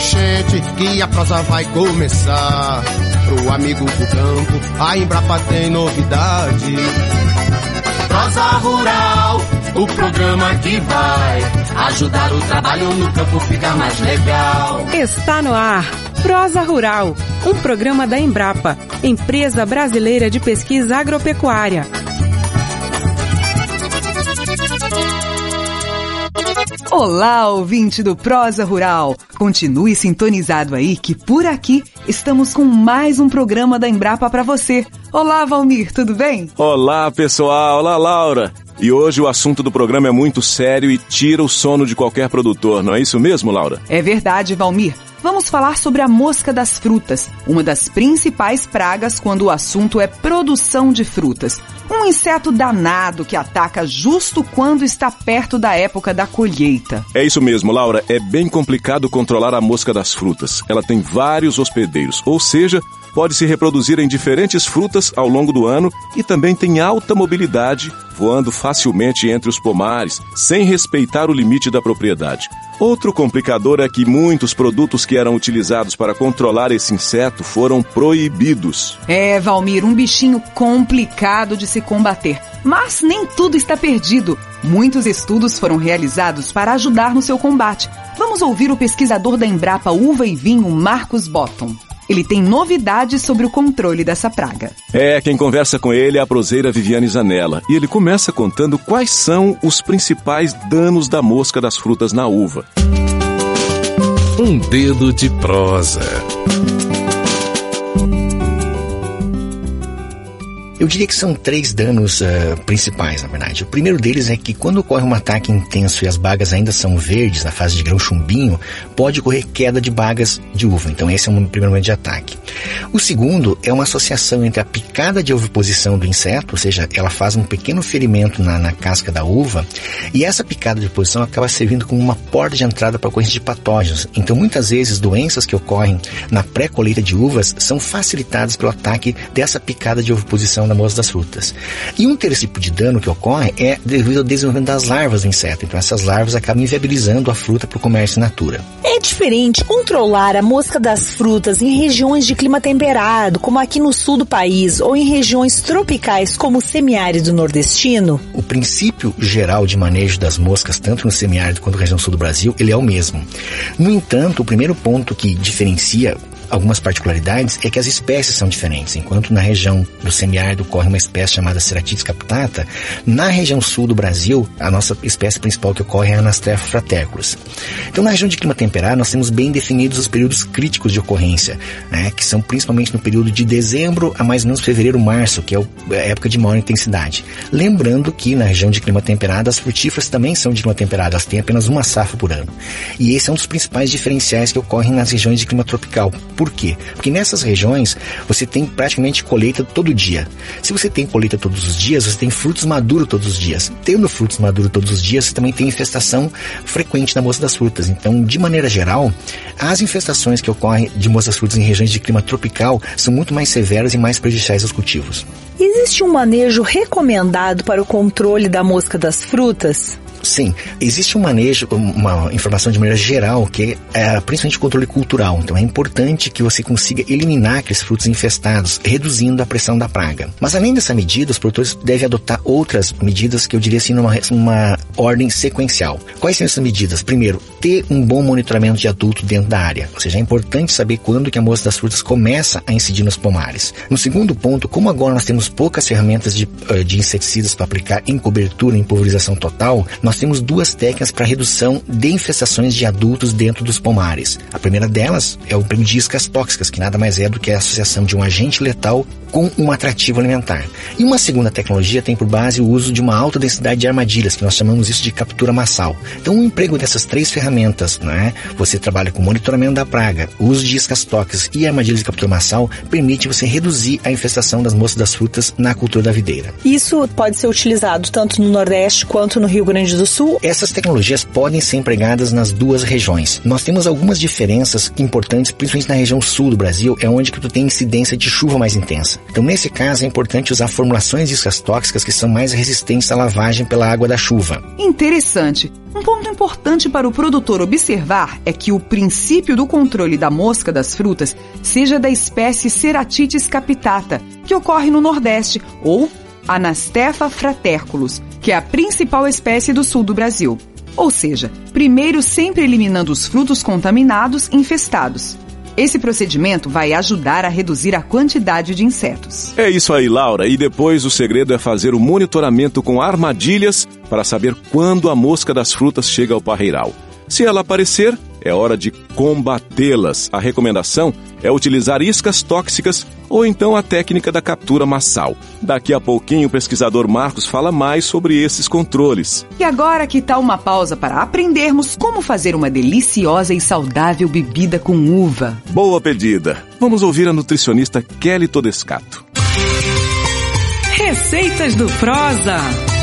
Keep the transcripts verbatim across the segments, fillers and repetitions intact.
enchente que a prosa vai começar. Pro amigo do campo, a Embrapa tem novidade. Prosa Rural, o programa que vai ajudar o trabalho no campo ficar mais legal. Está no ar, Prosa Rural, um programa da Embrapa, Empresa Brasileira de Pesquisa Agropecuária. Olá, ouvinte do Prosa Rural. Continue sintonizado aí que por aqui estamos com mais um programa da Embrapa para você. Olá, Valmir, tudo bem? Olá, pessoal. Olá, Laura. E hoje o assunto do programa é muito sério e tira o sono de qualquer produtor, não é isso mesmo, Laura? É verdade, Valmir. Vamos falar sobre a mosca das frutas, uma das principais pragas quando o assunto é produção de frutas. Um inseto danado que ataca justo quando está perto da época da colheita. É isso mesmo, Laura. É bem complicado controlar a mosca das frutas. Ela tem vários hospedeiros, ou seja, pode se reproduzir em diferentes frutas ao longo do ano e também tem alta mobilidade, voando facilmente entre os pomares, sem respeitar o limite da propriedade. Outro complicador é que muitos produtos que eram utilizados para controlar esse inseto foram proibidos. É, Valmir, um bichinho complicado de se combater. Mas nem tudo está perdido. Muitos estudos foram realizados para ajudar no seu combate. Vamos ouvir o pesquisador da Embrapa Uva e Vinho, Marcos Botton. Ele tem novidades sobre o controle dessa praga. É, quem conversa com ele é a proseira Viviane Zanella. E ele começa contando quais são os principais danos da mosca das frutas na uva. Um dedo de prosa. Eu diria que são três danos uh, principais, na verdade. O primeiro deles é que quando ocorre um ataque intenso e as bagas ainda são verdes, na fase de grão chumbinho, pode ocorrer queda de bagas de uva. Então esse é um primeiro momento de ataque. O segundo é uma associação entre a picada de oviposição do inseto, ou seja, ela faz um pequeno ferimento na, na casca da uva, e essa picada de oviposição acaba servindo como uma porta de entrada para a ocorrência de patógenos. Então muitas vezes doenças que ocorrem na pré-colheita de uvas são facilitadas pelo ataque dessa picada de oviposição da mosca das frutas. E um terceiro tipo de dano que ocorre é devido ao desenvolvimento das larvas do inseto. Então essas larvas acabam inviabilizando a fruta para o comércio in natura. É diferente controlar a mosca das frutas em regiões de clima temperado, como aqui no sul do país, ou em regiões tropicais, como o semiárido nordestino? O princípio geral de manejo das moscas, tanto no semiárido quanto na região sul do Brasil, ele é o mesmo. No entanto, o primeiro ponto que diferencia algumas particularidades é que as espécies são diferentes. Enquanto na região do semiárido ocorre uma espécie chamada Ceratitis capitata, na região sul do Brasil, a nossa espécie principal que ocorre é a Anastrefa fraterculus. Então, na região de clima temperado, nós temos bem definidos os períodos críticos de ocorrência, né, que são principalmente no período de dezembro a mais ou menos fevereiro, março, que é a época de maior intensidade. Lembrando que na região de clima temperado, as frutíferas também são de clima temperado, elas têm apenas uma safra por ano. E esse é um dos principais diferenciais que ocorrem nas regiões de clima tropical. Por quê? Porque nessas regiões você tem praticamente colheita todo dia. Se você tem colheita todos os dias, você tem frutos maduros todos os dias. Tendo frutos maduros todos os dias, você também tem infestação frequente na mosca das frutas. Então, de maneira geral, as infestações que ocorrem de mosca das frutas em regiões de clima tropical são muito mais severas e mais prejudiciais aos cultivos. Existe um manejo recomendado para o controle da mosca das frutas? Sim, existe um manejo, uma informação de maneira geral, que é principalmente o controle cultural. Então é importante que você consiga eliminar aqueles frutos infestados, reduzindo a pressão da praga. Mas além dessa medida, os produtores devem adotar outras medidas que eu diria assim numa uma ordem sequencial. Quais são essas medidas? Primeiro, ter um bom monitoramento de adulto dentro da área. Ou seja, é importante saber quando que a mosca das frutas começa a incidir nos pomares. No segundo ponto, como agora nós temos poucas ferramentas de, de inseticidas para aplicar em cobertura, em pulverização total, nós Nós temos duas técnicas para redução de infestações de adultos dentro dos pomares. A primeira delas é o emprego de iscas tóxicas, que nada mais é do que a associação de um agente letal com um atrativo alimentar. E uma segunda tecnologia tem por base o uso de uma alta densidade de armadilhas, que nós chamamos isso de captura massal. Então, o emprego dessas três ferramentas, né, você trabalha com monitoramento da praga, o uso de iscas tóxicas e armadilhas de captura massal, permite você reduzir a infestação das moscas das frutas na cultura da videira. Isso pode ser utilizado tanto no Nordeste quanto no Rio Grande do do Sul? Essas tecnologias podem ser empregadas nas duas regiões. Nós temos algumas diferenças importantes, principalmente na região sul do Brasil, é onde que tu tem incidência de chuva mais intensa. Então, nesse caso, é importante usar formulações de iscas tóxicas que são mais resistentes à lavagem pela água da chuva. Interessante. Um ponto importante para o produtor observar é que o princípio do controle da mosca das frutas seja da espécie Ceratitis capitata, que ocorre no Nordeste, ou Anastefa fraterculus, que é a principal espécie do sul do Brasil. Ou seja, primeiro sempre eliminando os frutos contaminados e infestados. Esse procedimento vai ajudar a reduzir a quantidade de insetos. É isso aí, Laura. E depois o segredo é fazer o monitoramento com armadilhas para saber quando a mosca das frutas chega ao parreiral. Se ela aparecer, é hora de combatê-las. A recomendação é utilizar iscas tóxicas ou então a técnica da captura massal. Daqui a pouquinho o pesquisador Marcos fala mais sobre esses controles. E agora que tal uma pausa para aprendermos como fazer uma deliciosa e saudável bebida com uva? Boa pedida! Vamos ouvir a nutricionista Kelly Todescato. Receitas do Prosa.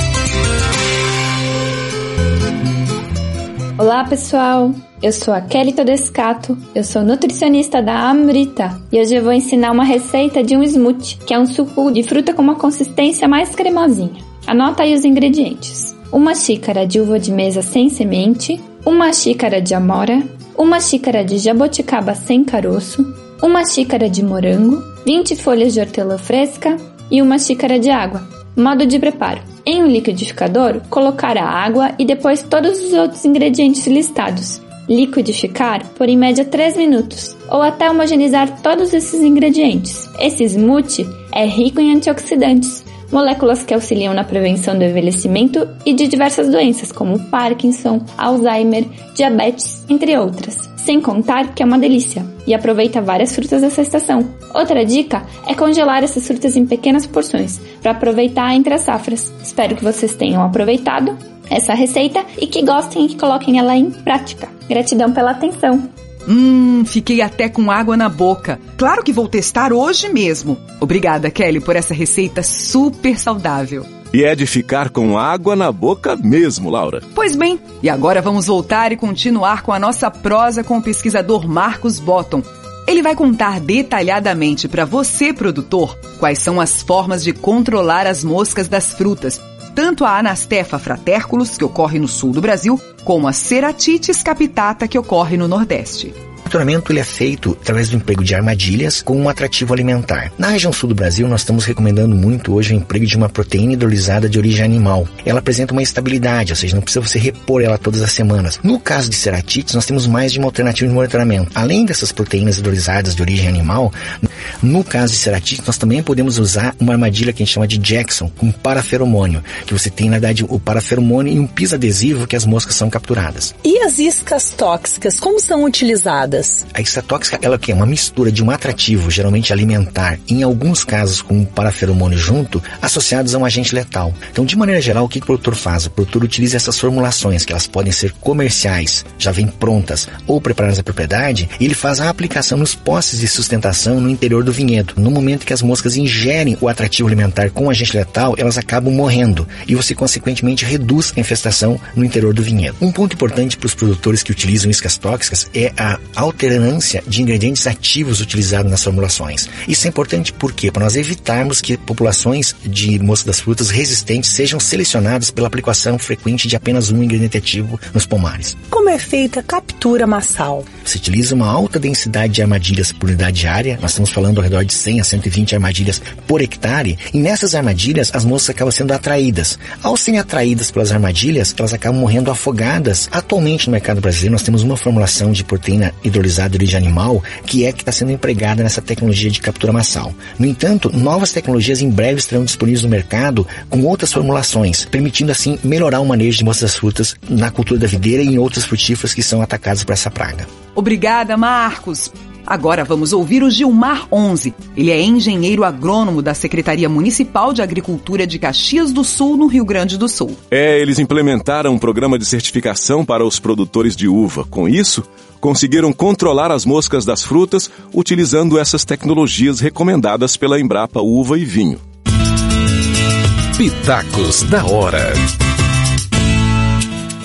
Olá, pessoal! Eu sou a Kelly Todescato, eu sou nutricionista da Amrita e hoje eu vou ensinar uma receita de um smoothie, que é um suco de fruta com uma consistência mais cremosinha. Anota aí os ingredientes: uma xícara de uva de mesa sem semente, uma xícara de amora, uma xícara de jaboticaba sem caroço, uma xícara de morango, vinte folhas de hortelã fresca e uma xícara de água. Modo de preparo: em um liquidificador, colocar a água e depois todos os outros ingredientes listados. Liquidificar por em média três minutos, ou até homogeneizar todos esses ingredientes. Esse smoothie é rico em antioxidantes, moléculas que auxiliam na prevenção do envelhecimento e de diversas doenças, como Parkinson, Alzheimer, diabetes, entre outras. Sem contar que é uma delícia e aproveita várias frutas dessa estação. Outra dica é congelar essas frutas em pequenas porções, para aproveitar entre as safras. Espero que vocês tenham aproveitado essa receita e que gostem e que coloquem ela em prática. Gratidão pela atenção. Hum, fiquei até com água na boca. Claro que vou testar hoje mesmo. Obrigada, Kelly, por essa receita super saudável. E é de ficar com água na boca mesmo, Laura. Pois bem, e agora vamos voltar e continuar com a nossa prosa com o pesquisador Marcos Botton. Ele vai contar detalhadamente para você, produtor, quais são as formas de controlar as moscas das frutas, tanto a Anastefa fraterculus, que ocorre no sul do Brasil, como a Ceratitis capitata, que ocorre no Nordeste. O monitoramento ele é feito através do emprego de armadilhas com um atrativo alimentar. Na região sul do Brasil, nós estamos recomendando muito hoje o emprego de uma proteína hidrolisada de origem animal. Ela apresenta uma estabilidade, ou seja, não precisa você repor ela todas as semanas. No caso de ceratites, nós temos mais de uma alternativa de monitoramento. Além dessas proteínas hidrolisadas de origem animal, no caso de ceratites, nós também podemos usar uma armadilha que a gente chama de Jackson, com paraferomônio, que você tem, na verdade, o paraferomônio e um piso adesivo que as moscas são capturadas. E as iscas tóxicas, como são utilizadas? A isca tóxica, ela é uma mistura de um atrativo, geralmente alimentar, em alguns casos com um paraferomônio junto, associados a um agente letal. Então, de maneira geral, o que o produtor faz? O produtor utiliza essas formulações, que elas podem ser comerciais, já vêm prontas, ou preparadas na propriedade, e ele faz a aplicação nos postes de sustentação no interior do vinhedo. No momento que as moscas ingerem o atrativo alimentar com o agente letal, elas acabam morrendo, e você, consequentemente, reduz a infestação no interior do vinhedo. Um ponto importante para os produtores que utilizam iscas tóxicas é a alternância de ingredientes ativos utilizados nas formulações. Isso é importante por quê? Para nós evitarmos que populações de moscas das frutas resistentes sejam selecionadas pela aplicação frequente de apenas um ingrediente ativo nos pomares. Como é feita a captura massal? Se utiliza uma alta densidade de armadilhas por unidade área, nós estamos falando ao redor de cem a cento e vinte armadilhas por hectare, e nessas armadilhas as moscas acabam sendo atraídas. Ao serem atraídas pelas armadilhas, elas acabam morrendo afogadas. Atualmente no mercado brasileiro nós temos uma formulação de proteína hidrolisada de origem animal que é que está sendo empregada nessa tecnologia de captura massal. No entanto, novas tecnologias em breve estarão disponíveis no mercado com outras formulações, permitindo assim melhorar o manejo de moscas das frutas na cultura da videira e em outras frutíferas que são atacadas por essa praga. Obrigada, Marcos. Agora vamos ouvir o Gilmar Onze. Ele é engenheiro agrônomo da Secretaria Municipal de Agricultura de Caxias do Sul, no Rio Grande do Sul. É, eles implementaram um programa de certificação para os produtores de uva. Com isso, conseguiram controlar as moscas das frutas utilizando essas tecnologias recomendadas pela Embrapa Uva e Vinho. Pitacos da Hora.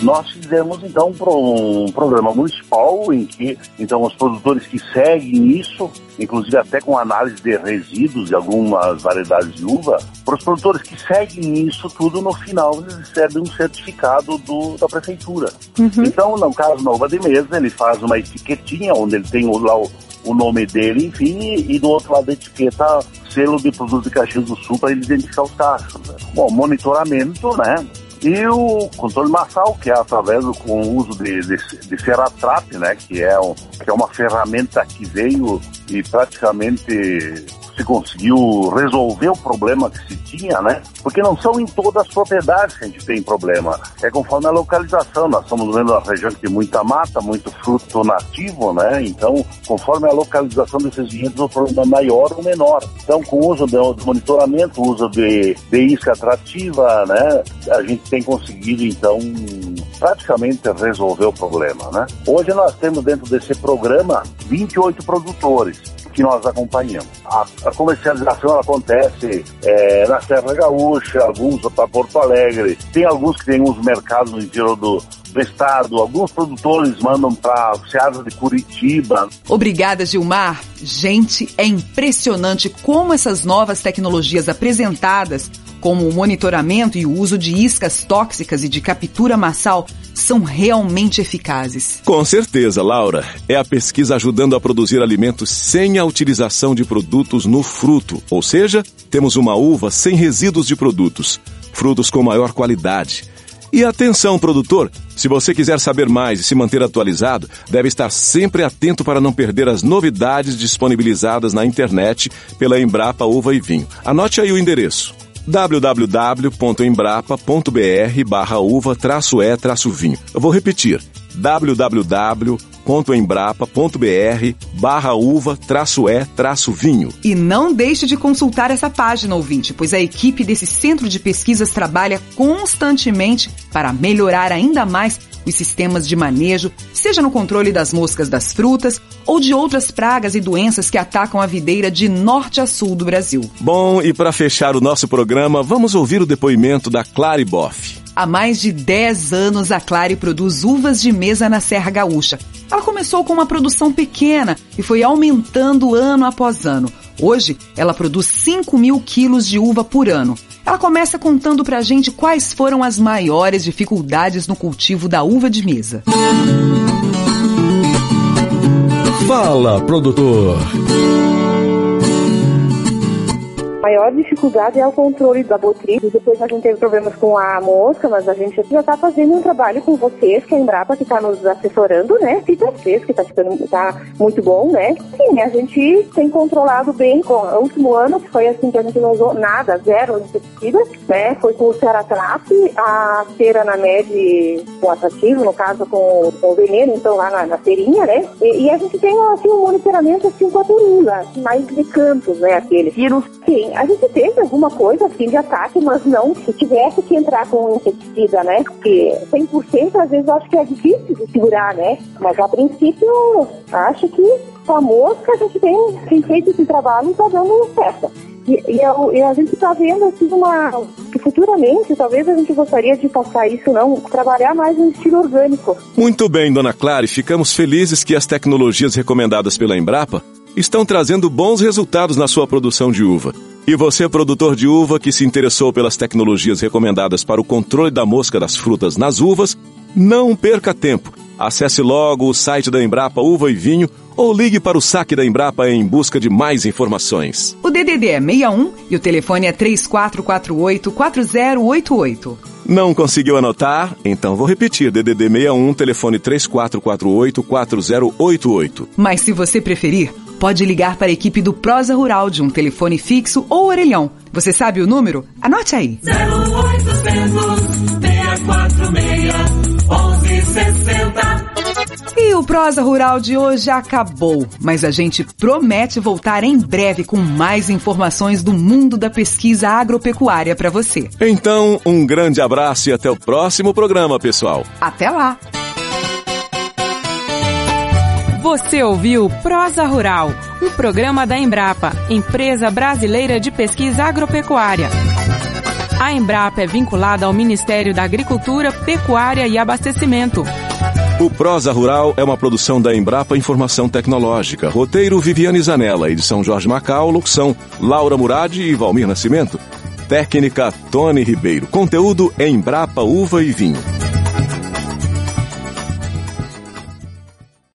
nós fizemos então um programa municipal em que então os produtores que seguem isso, inclusive até com análise de resíduos de algumas variedades de uva, para os produtores que seguem isso tudo, no final eles recebem um certificado do, da prefeitura. Uhum. Então, no caso da uva de mesa, ele faz uma etiquetinha onde ele tem lá o, o nome dele, enfim, e, e do outro lado da etiqueta, selo de produto de Caxias do Sul para ele identificar os cachos. Né? Bom, monitoramento, né? E o controle massal, que é através do com o uso de, de, de Ferratrap, né, que é, um, que é uma ferramenta que veio e praticamente se conseguiu resolver o problema que se tinha, né? Porque não são em todas as propriedades que a gente tem problema. É conforme a localização. Nós estamos vendo uma região que tem muita mata, muito fruto nativo, né? Então, conforme a localização desses vinhedos, o problema é maior ou menor. Então, com o uso de, de monitoramento, o uso de, de isca atrativa, né? A gente tem conseguido, então, praticamente resolver o problema, né? Hoje nós temos dentro desse programa vinte e oito produtores que nós acompanhamos. A, a comercialização ela acontece é, na Serra Gaúcha, alguns para Porto Alegre, tem alguns que tem uns mercados no interior do, do estado, alguns produtores mandam para a Seara de Curitiba. Obrigada, Gilmar. Gente, é impressionante como essas novas tecnologias apresentadas, como o monitoramento e o uso de iscas tóxicas e de captura massal, são realmente eficazes. Com certeza, Laura. É a pesquisa ajudando a produzir alimentos sem a utilização de produtos no fruto. Ou seja, temos uma uva sem resíduos de produtos, frutos com maior qualidade. E atenção, produtor, se você quiser saber mais e se manter atualizado, deve estar sempre atento para não perder as novidades disponibilizadas na internet pela Embrapa Uva e Vinho. Anote aí o endereço: w w w ponto embrapa ponto b r barra uva traço e traço vinho. Eu vou repetir: w w w ponto embrapa ponto b r barra uva traço e traço vinho. E não deixe de consultar essa página, ouvinte, pois a equipe desse centro de pesquisas trabalha constantemente para melhorar ainda mais os sistemas de manejo, seja no controle das moscas das frutas ou de outras pragas e doenças que atacam a videira de norte a sul do Brasil. Bom, e para fechar o nosso programa, vamos ouvir o depoimento da Clary Boff. Há mais de dez anos, a Clary produz uvas de mesa na Serra Gaúcha. Ela começou com uma produção pequena e foi aumentando ano após ano. Hoje, ela produz cinco mil quilos de uva por ano. Ela começa contando pra gente quais foram as maiores dificuldades no cultivo da uva de mesa. Fala, produtor! A maior dificuldade é o controle da botrytis. Depois a gente teve problemas com a mosca, mas a gente já está fazendo um trabalho com vocês, que é a Embrapa, que está nos assessorando, né? E vocês, que está ficando tá muito bom, né? Sim, a gente tem controlado bem. Com o último ano, que foi assim que a gente não usou nada, zero inseticida, né? Foi com o Ceratrap, a cera na med com atrativo, no caso com, com o veneno, então lá na, na feirinha, né? E, e a gente tem assim, um monitoramento assim com a turula, assim, mais de campos, né? Aquele vírus. Sim, a gente teve alguma coisa assim de ataque, mas não se tivesse que entrar com um inseticida, né? Porque cem por cento às vezes eu acho que é difícil de segurar, né? Mas a princípio, acho que com a mosca a gente tem, tem feito esse trabalho e está dando certo. E, e, a, e a gente está vendo assim uma que futuramente talvez a gente gostaria de passar isso, não, trabalhar mais no estilo orgânico. Muito bem, dona Clary, ficamos felizes que as tecnologias recomendadas pela Embrapa estão trazendo bons resultados na sua produção de uva. E você, produtor de uva que se interessou pelas tecnologias recomendadas para o controle da mosca das frutas nas uvas, não perca tempo. Acesse logo o site da Embrapa Uva e Vinho ou ligue para o saque da Embrapa em busca de mais informações. O D D D é seis um e o telefone é três quatro quatro oito, quatro zero oito oito. Não conseguiu anotar? Então vou repetir, D D D seis um, telefone três quatro quatro oito, quatro zero oito oito. Mas se você preferir, pode ligar para a equipe do Prosa Rural de um telefone fixo ou orelhão. Você sabe o número? Anote aí. zero oitocentos, seis quatro seis, onze sessenta. E o Prosa Rural de hoje acabou, mas a gente promete voltar em breve com mais informações do mundo da pesquisa agropecuária para você. Então, um grande abraço e até o próximo programa, pessoal. Até lá! Você ouviu Prosa Rural, um programa da Embrapa, Empresa Brasileira de Pesquisa Agropecuária. A Embrapa é vinculada ao Ministério da Agricultura, Pecuária e Abastecimento. O Prosa Rural é uma produção da Embrapa Informação Tecnológica. Roteiro Viviane Zanella, edição Jorge Macau, locução Laura Murad e Valmir Nascimento. Técnica Tony Ribeiro. Conteúdo Embrapa Uva e Vinho.